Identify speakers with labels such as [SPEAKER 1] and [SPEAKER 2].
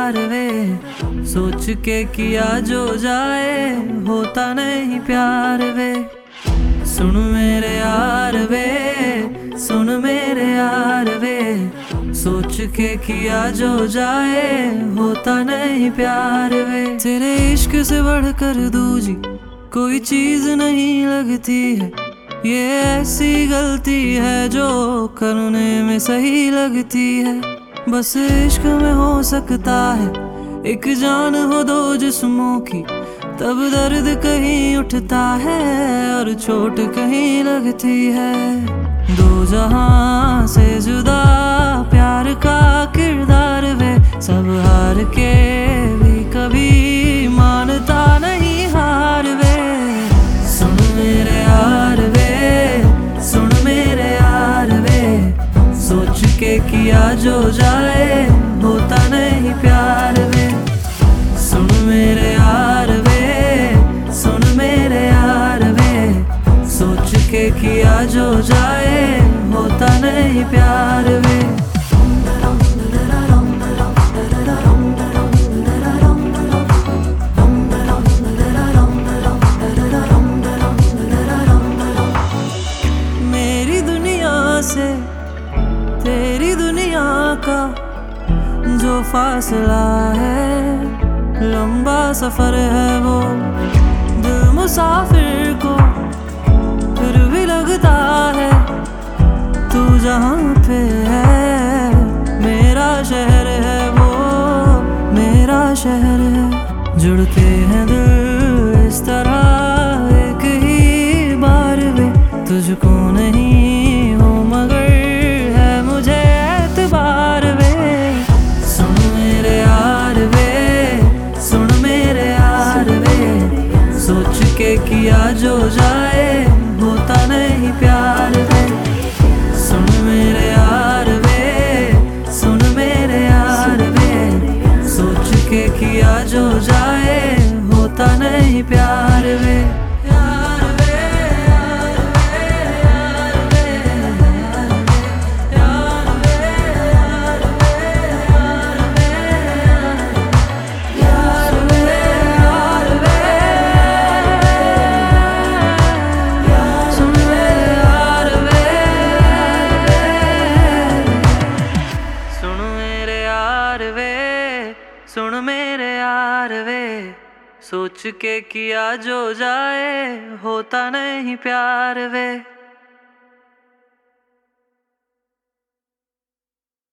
[SPEAKER 1] यार वे, सोच के किया जो जाए होता नहीं प्यार वे। सुन मेरे यार वे, सुन मेरे यार वे, सोच के किया जो जाए होता नहीं प्यार वे। तेरे इश्क से बढ़कर दूजी कोई चीज नहीं लगती है, ये ऐसी गलती है जो करने में सही लगती है। बस इश्क में हो सकता है एक जान हो दो जिस्मों की, तब दर्द कहीं उठता है और चोट कहीं लगती है। दो जहां से जुदा प्यार का किरदार वे, सब हार के भी कभी मानता नहीं हार वे। सुन मेरे यार वे, सुन मेरे यार वे, सोच के किया जो जाए होता नहीं प्यार वे। सुन मेरे यार वे, सुन मेरे यार वे, सोच के किया जो जाए होता नहीं प्यार वे। मेरी दुनिया से तेरी दुनिया का जो फासला है, लंबा सफर है वो दिल मुसाफिर को फिर भी लगता है तू जहाँ पे है मेरा शहर है वो, मेरा शहर है। जुड़ते हैं दिल इस तरह एक ही बार वे, तुझको नहीं हो मगर है मुझे एतबार वे। सुन मेरे यार वे, सुन मेरे यार वे, सोच के किया जो जाए होता नहीं प्यार वे। सुन मेरे यार वे, सुन मेरे यार वे, सोच के किया जो जाए होता नहीं प्यार वे। सुन मेरे यार वे, सोच के किया जो जाए होता नहीं प्यार वे।